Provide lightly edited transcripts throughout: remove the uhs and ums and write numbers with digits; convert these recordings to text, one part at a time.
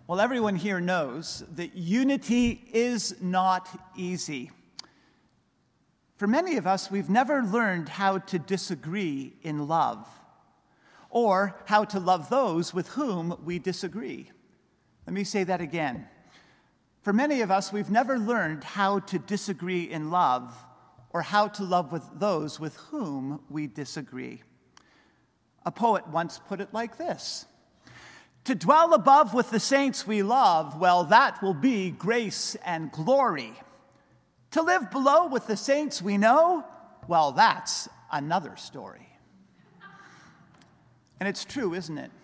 Well, everyone here knows that unity is not easy. For many of us, we've never learned how to disagree in love, or how to love those with whom we disagree. Let me say that again. For many of us, we've never learned how to disagree in love, or how to love with those with whom we disagree. A poet once put it like this: "To dwell above with the saints we love, well, that will be grace and glory. To live below with the saints we know, well, that's another story." And it's true, isn't it?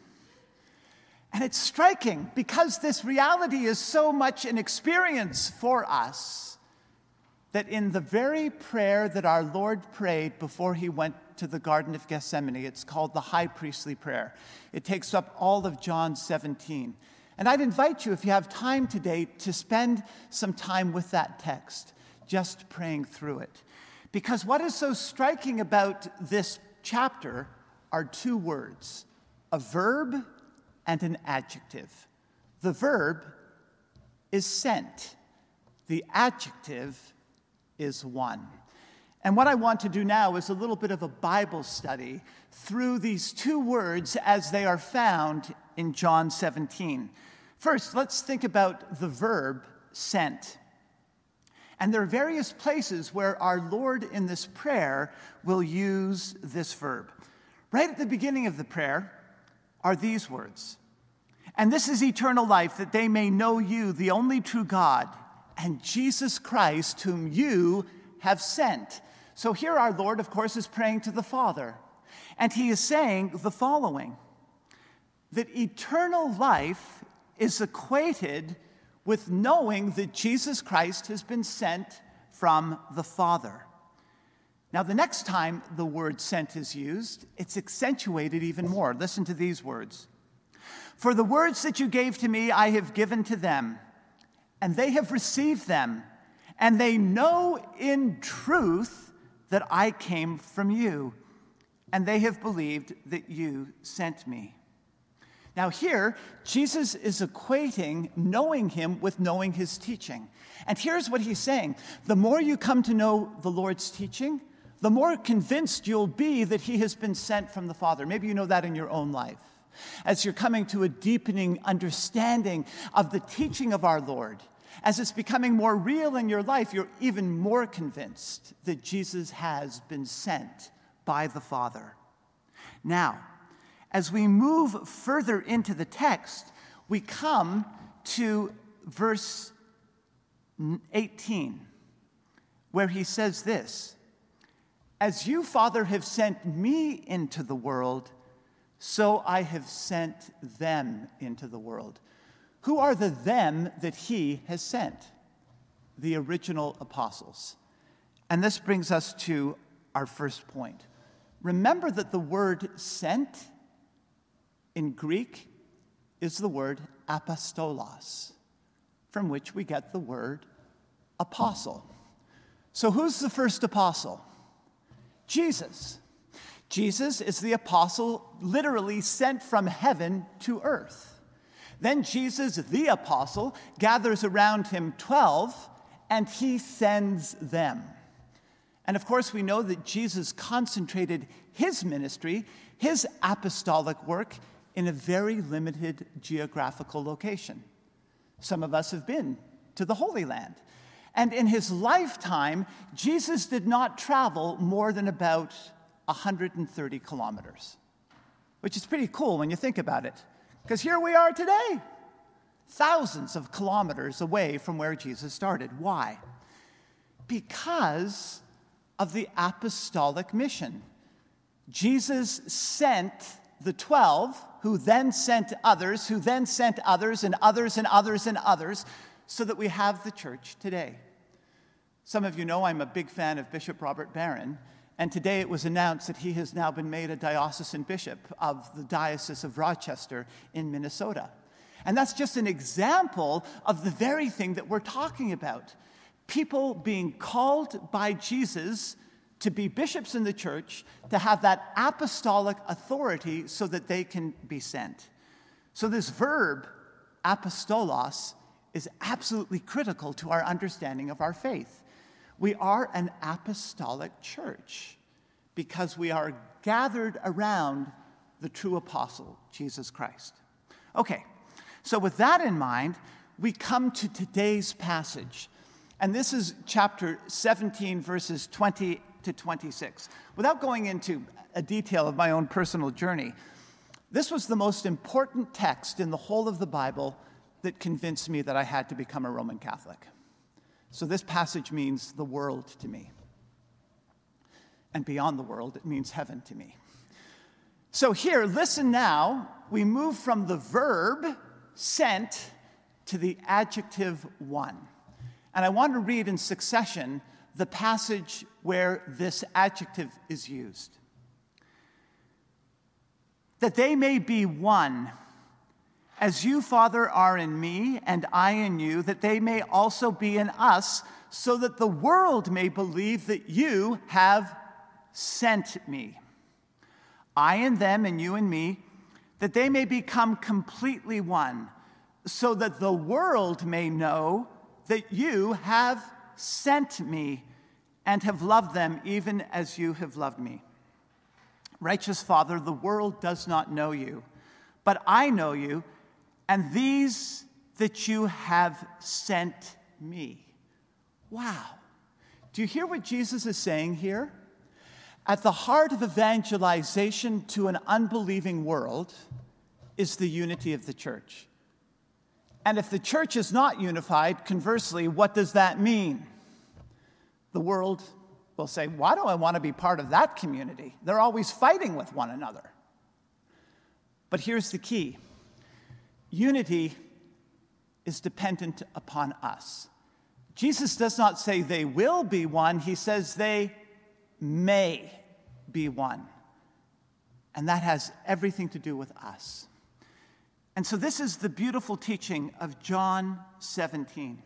And it's striking because this reality is so much an experience for us that in the very prayer that our Lord prayed before he went to the Garden of Gethsemane, it's called the High Priestly Prayer. It takes up all of John 17. And I'd invite you, if you have time today, to spend some time with that text, just praying through it. Because what is so striking about this chapter are two words: a verb and an adjective. The verb is sent. The adjective is one. And what I want to do now is a little bit of a Bible study through these two words as they are found in John 17. First, let's think about the verb sent. And there are various places where our Lord in this prayer will use this verb. Right at the beginning of the prayer are these words: "And this is eternal life, that they may know you, the only true God, and Jesus Christ, whom you have sent." So here our Lord, of course, is praying to the Father. And he is saying the following: that eternal life is equated with knowing that Jesus Christ has been sent from the Father. Now, the next time the word sent is used, it's accentuated even more. Listen to these words: "For the words that you gave to me, I have given to them, and they have received them, and they know in truth that I came from you, and they have believed that you sent me." Now here, Jesus is equating knowing him with knowing his teaching. And here's what he's saying: the more you come to know the Lord's teaching, the more convinced you'll be that he has been sent from the Father. Maybe you know that in your own life. As you're coming to a deepening understanding of the teaching of our Lord, as it's becoming more real in your life, you're even more convinced that Jesus has been sent by the Father. Now, as we move further into the text, we come to verse 18, where he says this: "As you, Father, have sent me into the world, so I have sent them into the world." Who are the them that he has sent? The original apostles. And this brings us to our first point. Remember that the word sent in Greek is the word apostolos, from which we get the word apostle. So who's the first apostle? Jesus. Jesus is the apostle literally sent from heaven to earth. Then Jesus, the apostle, gathers around him 12, and he sends them. And of course, we know that Jesus concentrated his ministry, his apostolic work, in a very limited geographical location. Some of us have been to the Holy Land. And in his lifetime, Jesus did not travel more than about 130 kilometers, which is pretty cool when you think about it. Because here we are today, thousands of kilometers away from where Jesus started. Why? Because of the apostolic mission. Jesus sent the 12, who then sent others, who then sent others, and others, and others, and others, so that we have the church today. Some of you know I'm a big fan of Bishop Robert Barron, and today it was announced that he has now been made a diocesan bishop of the Diocese of Rochester in Minnesota. And that's just an example of the very thing that we're talking about. People being called by Jesus to be bishops in the church, to have that apostolic authority so that they can be sent. So this verb apostolos, is absolutely critical to our understanding of our faith. We are an apostolic church because we are gathered around the true apostle, Jesus Christ. Okay, so with that in mind, we come to today's passage. And this is chapter 17, verses 20 to 26. Without going into a detail of my own personal journey, this was the most important text in the whole of the Bible that convinced me that I had to become a Roman Catholic. So this passage means the world to me. And beyond the world, it means heaven to me. So here, listen now, we move from the verb sent to the adjective one. And I want to read in succession the passage where this adjective is used. That they may be one, as you, Father, are in me, and I in you, that they may also be in us, so that the world may believe that you have sent me. I in them, and you in me, that they may become completely one, so that the world may know that you have sent me and have loved them even as you have loved me. Righteous Father, the world does not know you, but I know you, and these that you have sent me. Wow. Do you hear what Jesus is saying here? At the heart of evangelization to an unbelieving world is the unity of the church. And if the church is not unified, conversely, what does that mean? The world will say, why do I want to be part of that community? They're always fighting with one another. But here's the key. Unity is dependent upon us. Jesus does not say they will be one. He says they may be one. And that has everything to do with us. And so this is the beautiful teaching of John 17.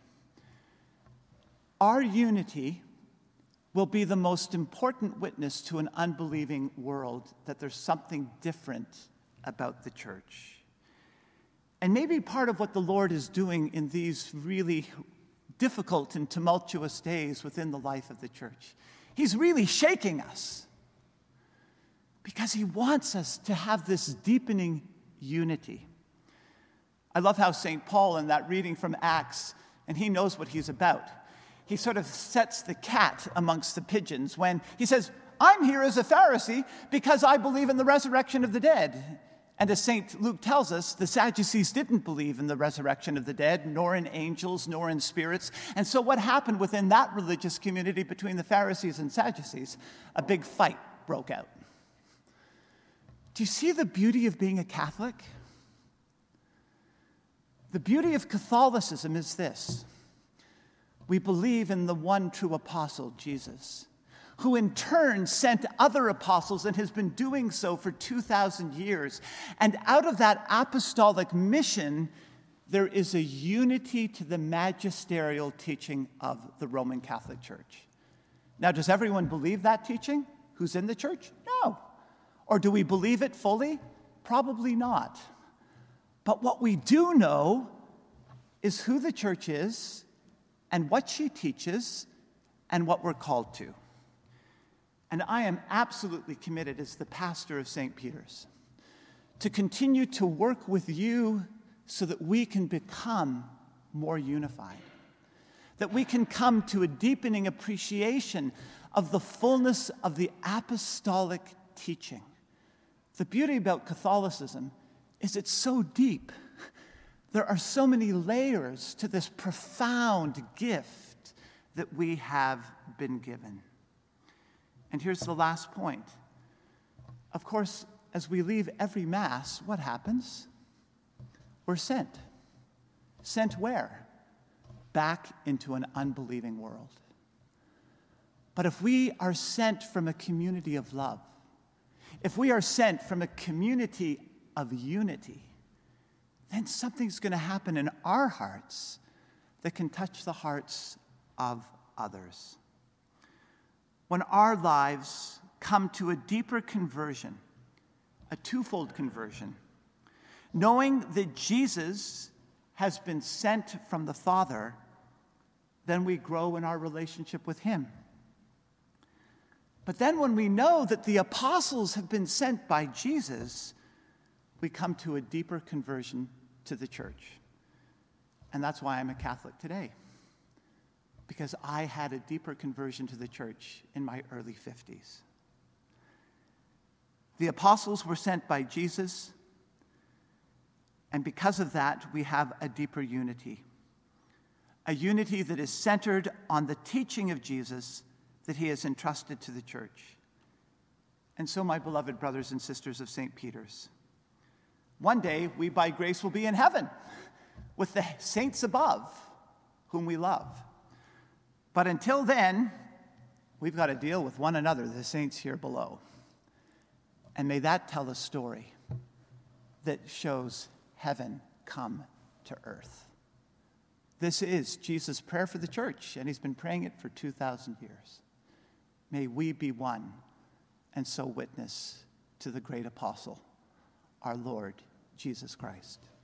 Our unity will be the most important witness to an unbelieving world that there's something different about the church. And maybe part of what the Lord is doing in these really difficult and tumultuous days within the life of the church, He's really shaking us because He wants us to have this deepening unity. I love how St. Paul, in that reading from Acts, and he knows what he's about, he sort of sets the cat amongst the pigeons when he says, I'm here as a Pharisee because I believe in the resurrection of the dead. And as St. Luke tells us, the Sadducees didn't believe in the resurrection of the dead, nor in angels, nor in spirits. And so what happened within that religious community between the Pharisees and Sadducees? A big fight broke out. Do you see the beauty of being a Catholic? The beauty of Catholicism is this. We believe in the one true apostle, Jesus, who in turn sent other apostles and has been doing so for 2,000 years. And out of that apostolic mission, there is a unity to the magisterial teaching of the Roman Catholic Church. Now, does everyone believe that teaching who's in the church? No. Or do we believe it fully? Probably not. But what we do know is who the church is and what she teaches and what we're called to. And I am absolutely committed as the pastor of St. Peter's to continue to work with you so that we can become more unified, that we can come to a deepening appreciation of the fullness of the apostolic teaching. The beauty about Catholicism is it's so deep. There are so many layers to this profound gift that we have been given. And here's the last point. Of course, as we leave every Mass, what happens? We're sent. Sent where? Back into an unbelieving world. But if we are sent from a community of love, if we are sent from a community of unity, then something's going to happen in our hearts that can touch the hearts of others. When our lives come to a deeper conversion, a twofold conversion, knowing that Jesus has been sent from the Father, then we grow in our relationship with him. But then when we know that the apostles have been sent by Jesus, we come to a deeper conversion to the church. And that's why I'm a Catholic today, because I had a deeper conversion to the church in my early 50s. The apostles were sent by Jesus, and because of that, we have a deeper unity. A unity that is centered on the teaching of Jesus that he has entrusted to the church. And so, my beloved brothers and sisters of St. Peter's, one day we by grace will be in heaven with the saints above whom we love. But until then, we've got to deal with one another, the saints here below. And may that tell a story that shows heaven come to earth. This is Jesus' prayer for the church, and he's been praying it for 2,000 years. May we be one and so witness to the great apostle, our Lord Jesus Christ.